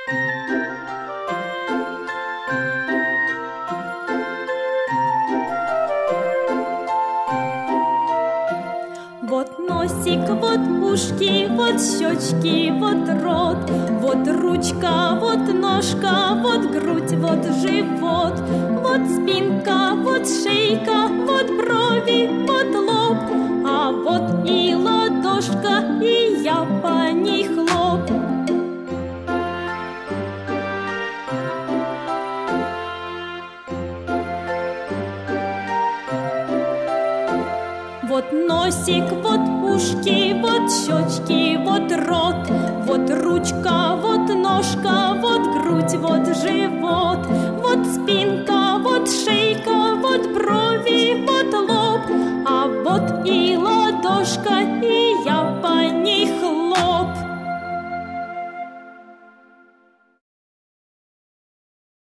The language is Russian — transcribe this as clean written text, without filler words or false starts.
Вот носик, вот ушки, вот щечки, вот рот, вот ручка, вот ножка, вот грудь, вот живот, вот спинка, вот шейка, вот брови, вот лоб, а вот и ладошка, и я по ней хлоп. Вот носик, вот ушки, вот щечки, вот рот, вот ручка, вот ножка,